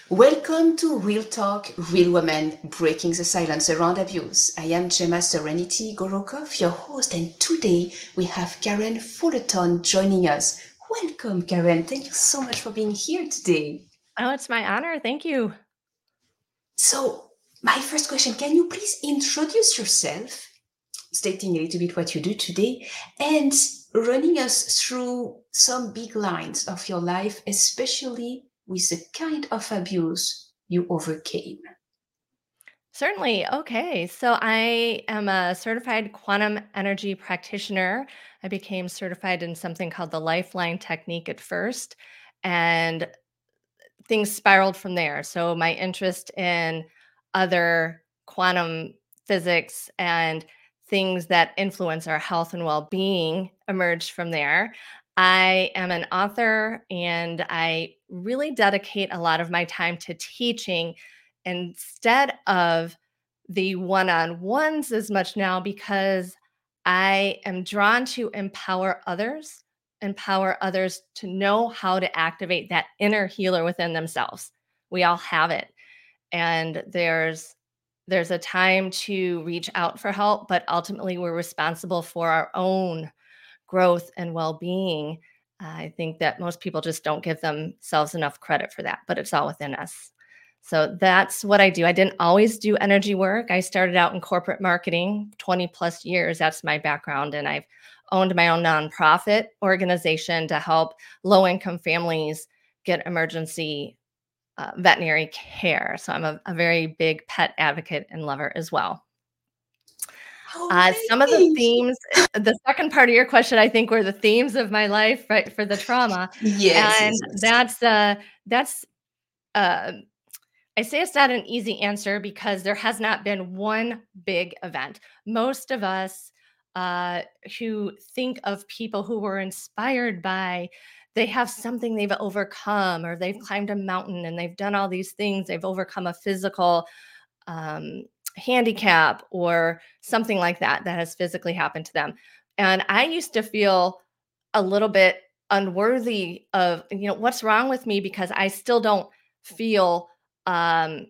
Welcome to Real Talk, Real Women, Breaking the Silence Around Abuse. I am Gemma Serenity Gorokov, your host, and today we have Karen Fullerton joining us. Welcome, Karen. Thank you so much for being here today. Oh, it's my honor. Thank you. So, my first question, can you please introduce yourself, stating a little bit what you do today, and running us through some big lines of your life, especially with the kind of abuse you overcame? Certainly. Okay. So I am a certified quantum energy practitioner. I became certified in something called the Lifeline Technique at first, and things spiraled from there. So my interest in other quantum physics and things that influence our health and well being emerged from there. I am an author and I really dedicate a lot of my time to teaching instead of the one on ones as much now because I am drawn to empower others to know how to activate that inner healer within themselves. We all have it. And there's a time to reach out for help, but ultimately we're responsible for our own growth and well-being. I think that most people just don't give themselves enough credit for that, but it's all within us. So that's what I do. I didn't always do energy work. I started out in corporate marketing, 20 plus years. That's my background. And I've owned my own nonprofit organization to help low income families get emergency veterinary care. So I'm a very big pet advocate and lover as well. Some of the Amazing. themes, the second part of your question, I think, were the themes of my life, right, for the trauma, Yes, and yes, yes. that's, uh I say it's not an easy answer because there has not been one big event. Most of us, who think of people who were inspired by they have something they've overcome, or they've climbed a mountain and they've done all these things, they've overcome a physical um, handicap or something like that that has physically happened to them. And I used to feel a little bit unworthy of, what's wrong with me because I still don't feel, um,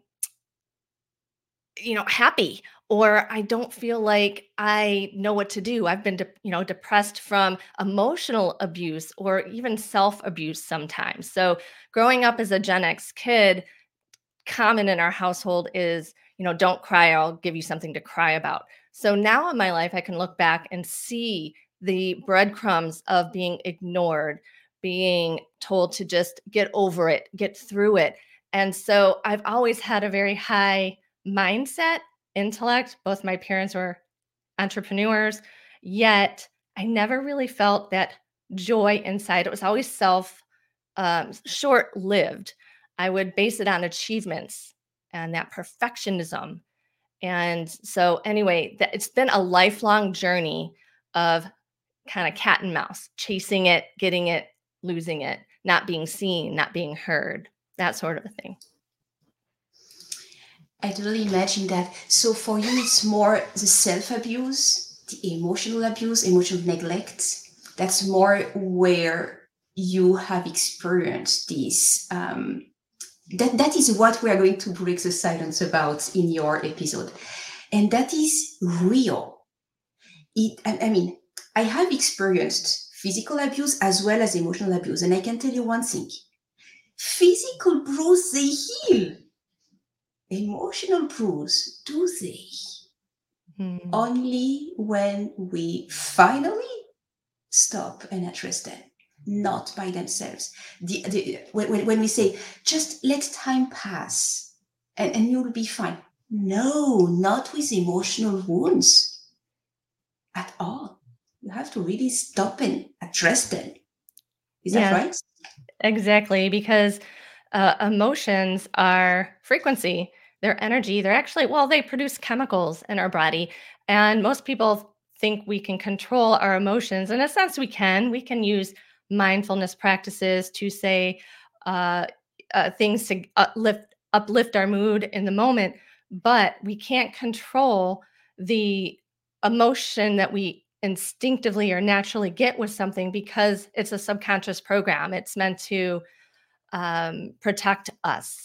happy, or I don't feel like I know what to do. I've been, depressed from emotional abuse or even self abuse sometimes. So growing up as a Gen X kid, common in our household is, don't cry, or I'll give you something to cry about. So now in my life, I can look back and see the breadcrumbs of being ignored, being told to just get over it, get through it. And so I've always had a very high mindset, intellect. Both my parents were entrepreneurs, yet I never really felt that joy inside. It was always short lived. I would base it on achievements and that perfectionism. And so, anyway, it's been a lifelong journey of kind of cat and mouse, chasing it, getting it, losing it, not being seen, not being heard, that sort of a thing. I totally imagine that. So for you, it's more the self abuse, the emotional neglect. That's more where you have experienced this. That is what we are going to break the silence about in your episode, and that is real. I mean, I have experienced physical abuse as well as emotional abuse, and I can tell you one thing: physical bruise they heal. Emotional bruise, do they? Hmm. Only when we finally stop and address them, not by themselves. When we say, just let time pass and you'll be fine. No, not with emotional wounds at all. You have to really stop and address them. Is that Yes, right? exactly. Because emotions are frequency, they're energy. They're actually, well, they produce chemicals in our body. And most people think we can control our emotions. In a sense, we can. We can use mindfulness practices to say uh, things to uplift our mood in the moment, but we can't control the emotion that we instinctively or naturally get with something because it's a subconscious program. It's meant to protect us.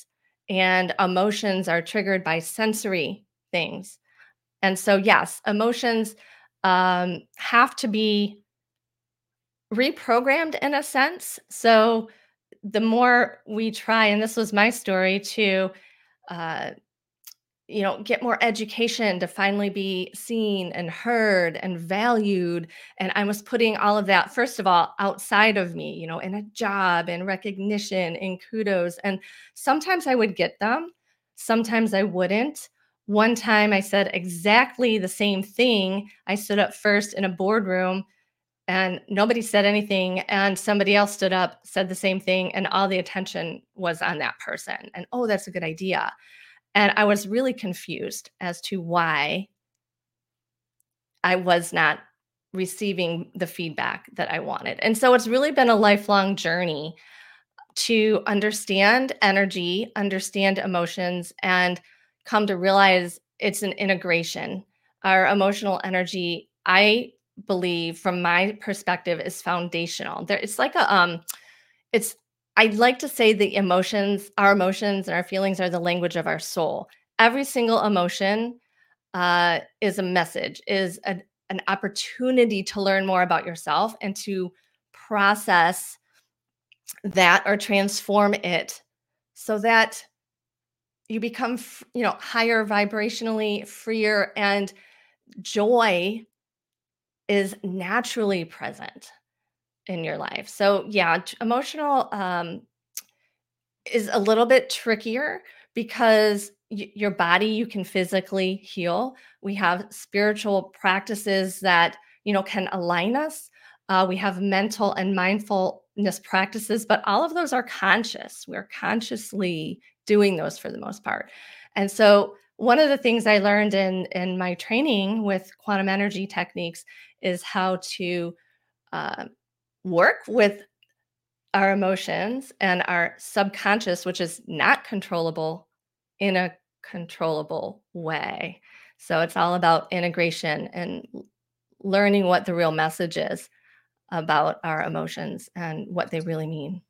and emotions are triggered by sensory things. And so, yes, emotions have to be reprogrammed in a sense. So, the more we try, and this was my story to, uh, get more education to finally be seen and heard and valued. And I was putting all of that, first of all, outside of me, in a job and recognition and kudos. And sometimes I would get them, sometimes I wouldn't. One time I said exactly the same thing. I stood up first in a boardroom and nobody said anything. And somebody else stood up, said the same thing, and all the attention was on that person. And oh, that's a good idea. And I was really confused as to why I was not receiving the feedback that I wanted. And so it's really been a lifelong journey to understand energy, understand emotions, and come to realize it's an integration. Our emotional energy, I believe, from my perspective, is foundational. It's like it's I'd like to say our emotions and our feelings are the language of our soul. Every single emotion is a message, is an opportunity to learn more about yourself and to process that or transform it so that you become, higher vibrationally, freer, and joy is naturally present in your life. So, yeah, emotional is a little bit trickier because your body you can physically heal. We have spiritual practices that can align us. We have mental and mindfulness practices, but all of those are conscious. We're consciously doing those for the most part. And so one of the things I learned in my training with quantum energy techniques is how to uh, work with our emotions and our subconscious, which is not controllable, in a controllable way. So it's all about integration and learning what the real message is about our emotions and what they really mean.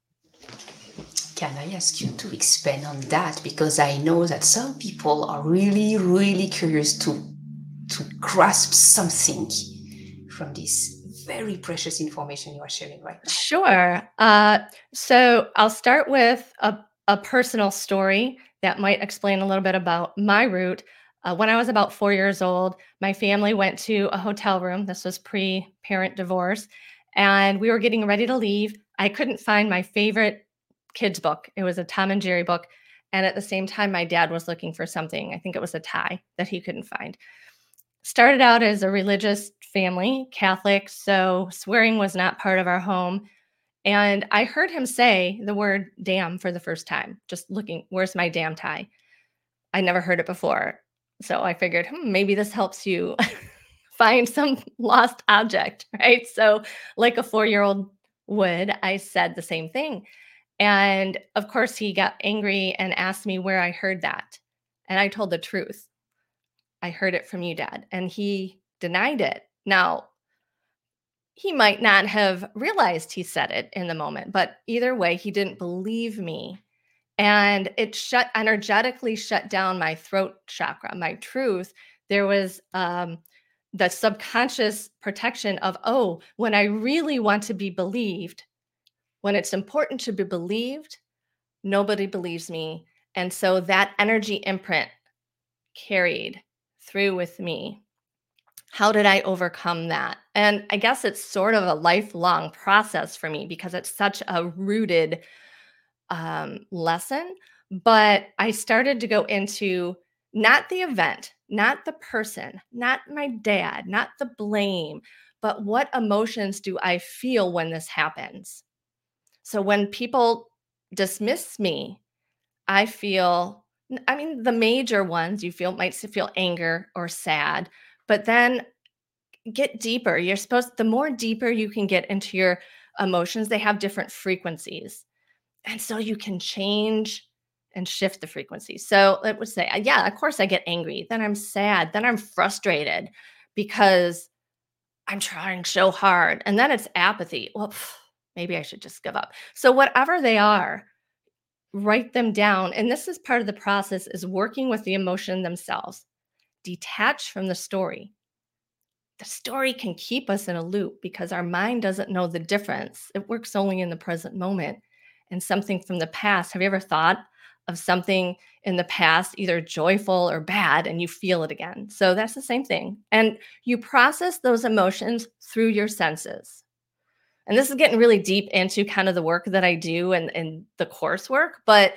Can I ask you to expand on that? Because I know that some people are really, really curious to grasp something from this very precious information you are sharing right now. Sure. So I'll start with a personal story that might explain a little bit about my route. When I was about 4 years old, my family went to a hotel room. This was pre-parent divorce, and we were getting ready to leave. I couldn't find my favorite kids book. It was a Tom and Jerry book. And at the same time, my dad was looking for something. I think it was a tie that he couldn't find. Started out as a religious family, Catholic, so swearing was not part of our home. And I heard him say the word damn for the first time, just looking, where's my damn tie? I never heard it before. So I figured, maybe this helps you find some lost object, right? So, like a 4-year-old would, I said the same thing. And of course, he got angry and asked me where I heard that. And I told the truth. I heard it from you, Dad. And he denied it. Now, he might not have realized he said it in the moment, but either way, he didn't believe me. And it energetically shut down my throat chakra, my truth. There was the subconscious protection of, oh, when I really want to be believed, when it's important to be believed, nobody believes me. And so that energy imprint carried through with me. How did I overcome that? And I guess it's sort of a lifelong process for me because it's such a rooted lesson. But I started to go into not the event, not the person, not my dad, not the blame, but what emotions do I feel when this happens? So when people dismiss me, I feel, I mean, the major ones you might feel anger or sad, but then get deeper. The more deeper you can get into your emotions, they have different frequencies. And so you can change and shift the frequency. So it would say, yeah, of course I get angry. Then I'm sad. Then I'm frustrated because I'm trying so hard. And then it's apathy. Well, maybe I should just give up. So whatever they are, write them down. And this is part of the process, is working with the emotion themselves. Detach from the story. The story can keep us in a loop because our mind doesn't know the difference. It works only in the present moment. And something from the past, have you ever thought of something in the past, either joyful or bad, and you feel it again? So that's the same thing. And you process those emotions through your senses. And this is getting really deep into kind of the work that I do and the coursework, but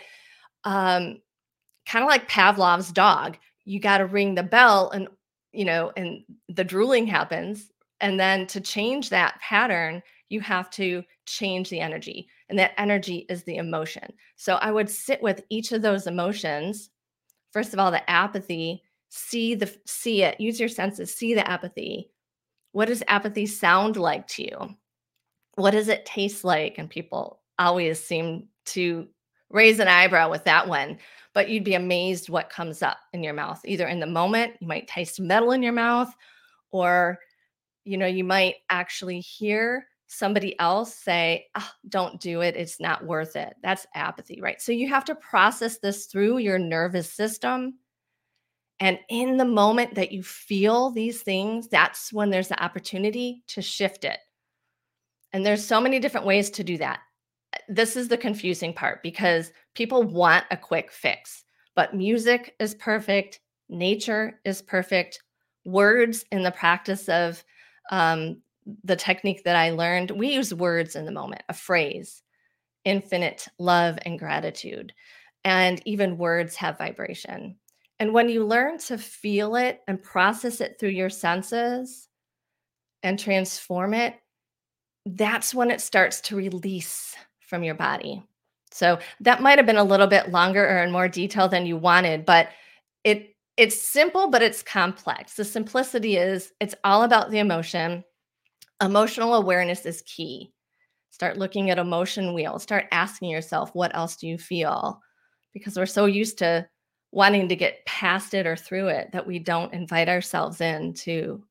kind of like Pavlov's dog, you got to ring the bell and, and the drooling happens. And then to change that pattern, you have to change the energy. And that energy is the emotion. So I would sit with each of those emotions. First of all, the apathy, see it, use your senses, see the apathy. What does apathy sound like to you? What does it taste like? And people always seem to raise an eyebrow with that one, but you'd be amazed what comes up in your mouth. Either in the moment, you might taste metal in your mouth, or, you might actually hear somebody else say, don't do it. It's not worth it. That's apathy, right? So you have to process this through your nervous system. And in the moment that you feel these things, that's when there's the opportunity to shift it. And there's so many different ways to do that. This is the confusing part because people want a quick fix, but music is perfect. Nature is perfect. Words, in the practice of the technique that I learned, we use words in the moment, a phrase, infinite love and gratitude. And even words have vibration. And when you learn to feel it and process it through your senses and transform it, that's when it starts to release from your body. So that might have been a little bit longer or in more detail than you wanted, but it's simple, but it's complex. The simplicity is it's all about the emotion. Emotional awareness is key. Start looking at emotion wheel. Start asking yourself, what else do you feel? Because we're so used to wanting to get past it or through it that we don't invite ourselves in to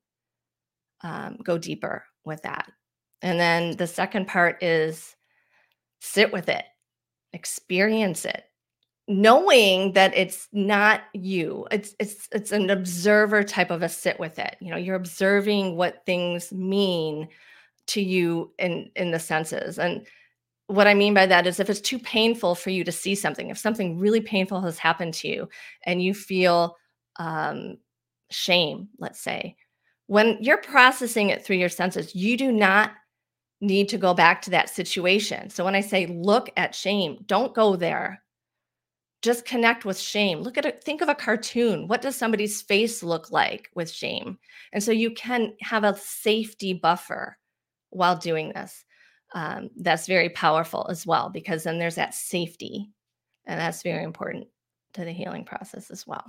go deeper with that. And then the second part is sit with it, experience it, knowing that it's not you. It's an observer type of a sit with it. You're observing what things mean to you in the senses. And what I mean by that is if it's too painful for you to see something, if something really painful has happened to you and you feel shame, let's say, when you're processing it through your senses, you do not need to go back to that situation. So when I say look at shame, don't go there. Just connect with shame. Look at it. Think of a cartoon. What does somebody's face look like with shame? And so you can have a safety buffer while doing this. That's very powerful as well, because then there's that safety. And that's very important to the healing process as well.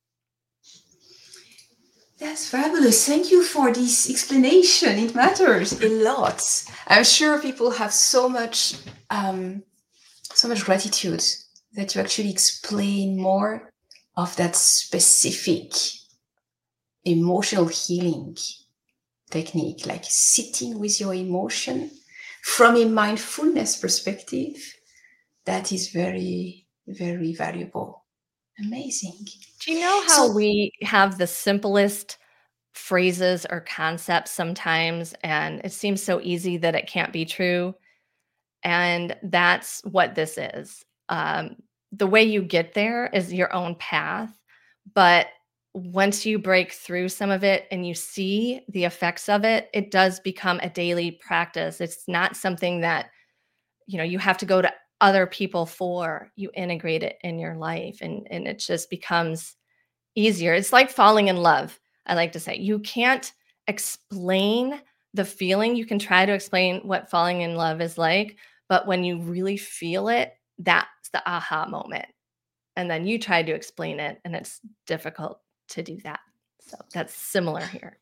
That's fabulous. Thank you for this explanation. It matters a lot. I'm sure people have so much gratitude that you actually explain more of that specific emotional healing technique, like sitting with your emotion from a mindfulness perspective. That is very, very valuable. Amazing. Do you know how we have the simplest phrases or concepts sometimes, and it seems so easy that it can't be true? And that's what this is. The way you get there is your own path. But once you break through some of it and you see the effects of it, it does become a daily practice. It's not something that, you have to go to other people for. You integrate it in your life and it just becomes easier. It's like falling in love. I like to say you can't explain the feeling. You can try to explain what falling in love is like, but when you really feel it, that's the aha moment. And then you try to explain it, and it's difficult to do that. So that's similar here.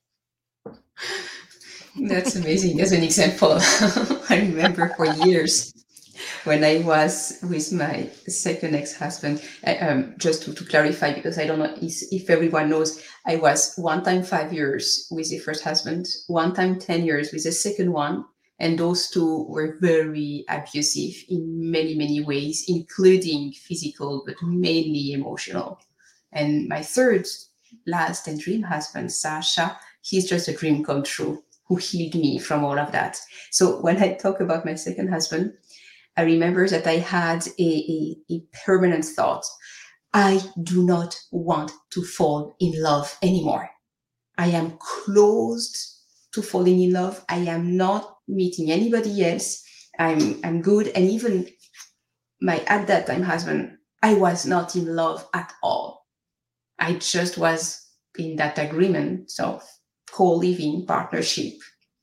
That's amazing. As an example, I remember for years when I was with my second ex-husband, just to clarify, because I don't know if everyone knows, I was one time 5 years with the first husband, one time 10 years with the second one, And those two were very abusive in many, many ways, including physical, but mainly emotional. And my third, last, and dream husband, Sasha, he's just a dream come true who healed me from all of that. So when I talk about my second husband, I remember that I had a permanent thought. I do not want to fall in love anymore. I am closed to falling in love. I am not meeting anybody else. I'm good. And even my at that time husband, I was not in love at all. I just was in that agreement. So co-living partnership.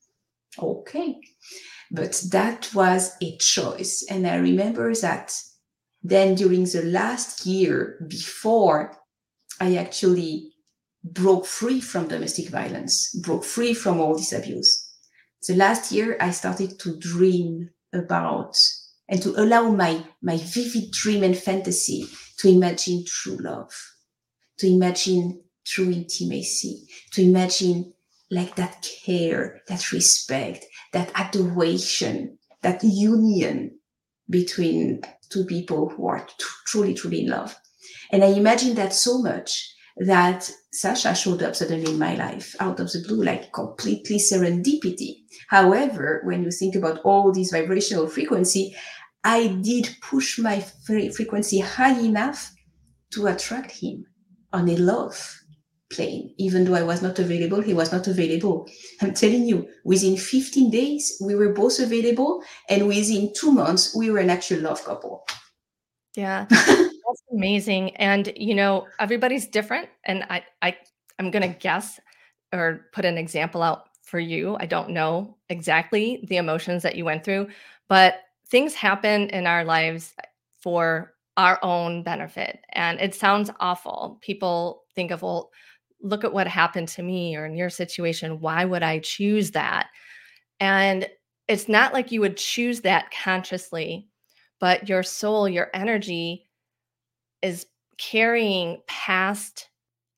Okay. But that was a choice. And I remember that then during the last year before I actually broke free from domestic violence, broke free from all this abuse. The last year, I started to dream about and to allow my vivid dream and fantasy to imagine true love, to imagine true intimacy, to imagine like that care, that respect, that adoration, that union between two people who are truly, truly in love. And I imagined that so much that Sasha showed up suddenly in my life out of the blue, like completely serendipity. However, when you think about all these vibrational frequency, I did push my frequency high enough to attract him on a love plane. Even though I was not available, he was not available. I'm telling you, within 15 days, we were both available. And within 2 months, we were an actual love couple. Yeah, that's amazing. And everybody's different. And I'm gonna guess or put an example out for you. I don't know exactly the emotions that you went through, but things happen in our lives for our own benefit. And it sounds awful. People think of, well, look at what happened to me or in your situation. Why would I choose that? And it's not like you would choose that consciously, but your soul, your energy is carrying past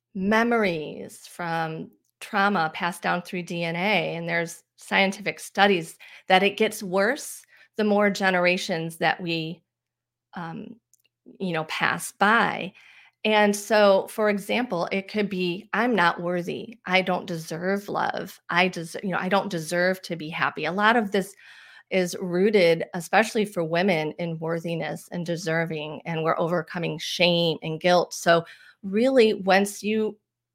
memories from trauma passed down through DNA. And there's scientific studies that it gets worse the more generations that we, um, pass by. And so, for example, it could be, I'm not worthy. I don't deserve love. I don't deserve to be happy. A lot of this is rooted, especially for women, in worthiness and deserving, and we're overcoming shame and guilt. So really, once you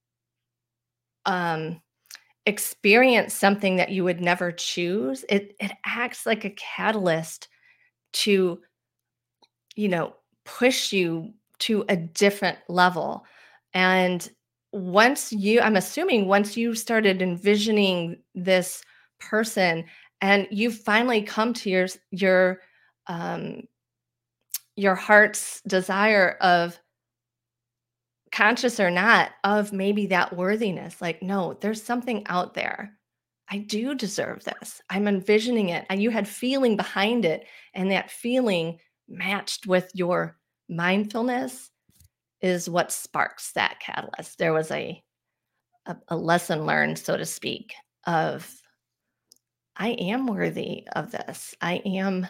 um, experience something that you would never choose, it acts like a catalyst to, you know, push you to a different level. And I'm assuming once you started envisioning this person and you finally come to um your heart's desire of, conscious or not, of maybe that worthiness, like, no, there's something out there. I do deserve this. I'm envisioning it. And you had feeling behind it. And that feeling matched with your mindfulness is what sparks that catalyst. There was a lesson learned, so to speak, of, I am worthy of this. I am,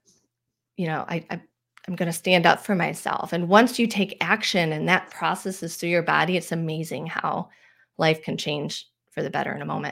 I'm going to stand up for myself. And once you take action and that processes through your body, it's amazing how life can change for the better in a moment.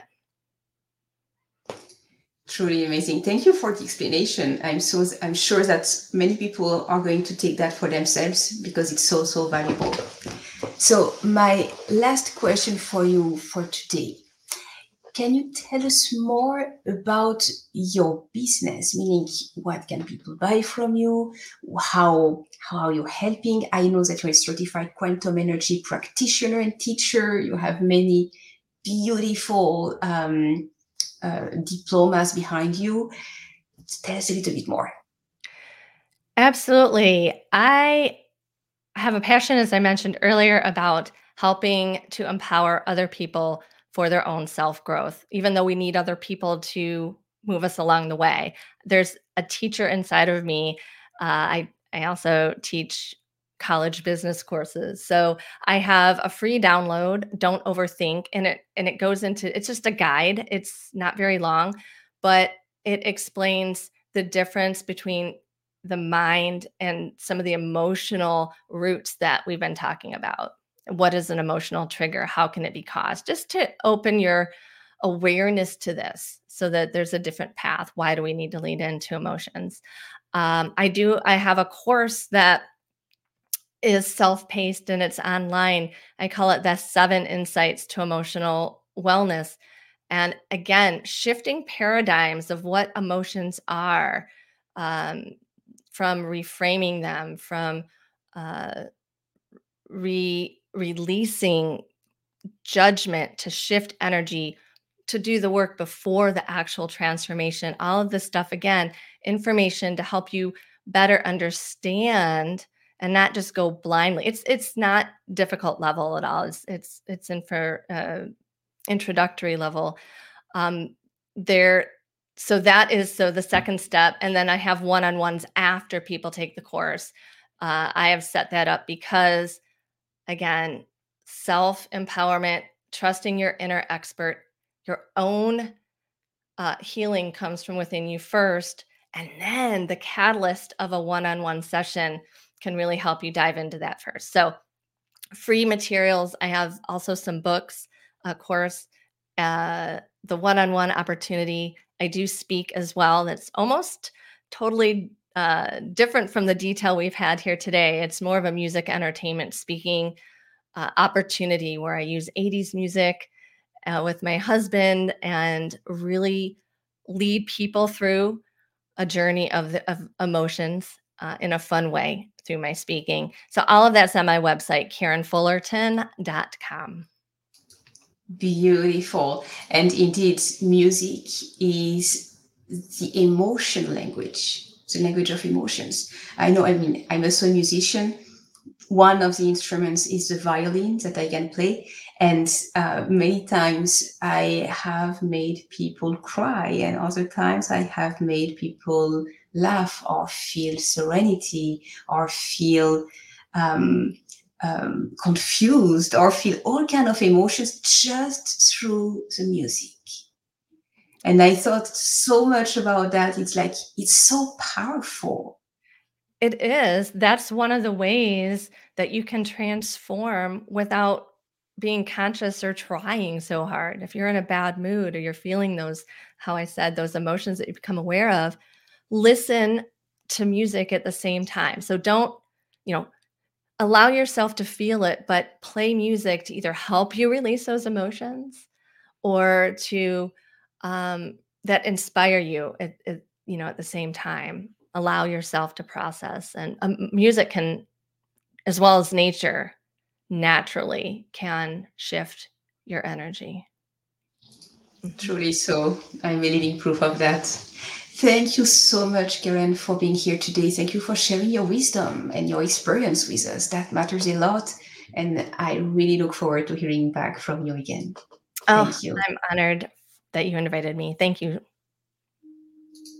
Truly amazing. Thank you for the explanation. I'm sure that many people are going to take that for themselves because it's so, so valuable. So my last question for you for today. Can you tell us more about your business? Meaning, what can people buy from you? How are you helping? I know that you're a certified quantum energy practitioner and teacher. You have many beautiful diplomas behind you. Tell us a little bit more. Absolutely. I have a passion, as I mentioned earlier, about helping to empower other people for their own self-growth, even though we need other people to move us along the way. There's a teacher inside of me. I also teach college business courses. So I have a free download, Don't Overthink, and it goes into, it's just a guide. It's not very long, but it explains the difference between the mind and some of the emotional roots that we've been talking about. What is an emotional trigger? How can it be caused? Just to open your awareness to this so that there's a different path. Why do we need to lean into emotions? I have a course that is self-paced and it's online. I call it the 7 Insights to Emotional Wellness. And again, shifting paradigms of what emotions are, um, from reframing them, from uh, releasing judgment to shift energy, to do the work before the actual transformation. All of this stuff, again, information to help you better understand and not just go blindly. It's not difficult level at all. It's in for introductory level. Um, there, so that is the second step, and then I have one-on-ones after people take the course. I have set that up because, again, self empowerment, trusting your inner expert, your own healing comes from within you first. And then the catalyst of a one on one session can really help you dive into that first. So, free materials. I have also some books, a course, the one on one opportunity. I do speak as well. That's almost totally different from the detail we've had here today. It's more of a music entertainment speaking opportunity where I use 80s music with my husband and really lead people through a journey of emotions in a fun way through my speaking. So all of that's on my website, KarenFullerton.com. Beautiful. And indeed, music is the emotion language, the language of emotions. I know, I mean, I'm also a musician. One of the instruments is the violin that I can play. And many times I have made people cry, and other times I have made people laugh or feel serenity or feel confused or feel all kind of emotions just through the music. And I thought so much about that. It's like, it's so powerful. It is. That's one of the ways that you can transform without being conscious or trying so hard. If you're in a bad mood or you're feeling those, how I said, those emotions that you become aware of, listen to music at the same time. So don't, allow yourself to feel it, but play music to either help you release those emotions or to that inspire you at the same time. Allow yourself to process, and music can, as well as nature, naturally can shift your energy. Truly so. I'm a living proof of that. Thank you so much, Karen, for being here today. Thank you for sharing your wisdom and your experience with us. That matters a lot. And I really look forward to hearing back from you again. Thank you. I'm honored that you invited me. Thank you.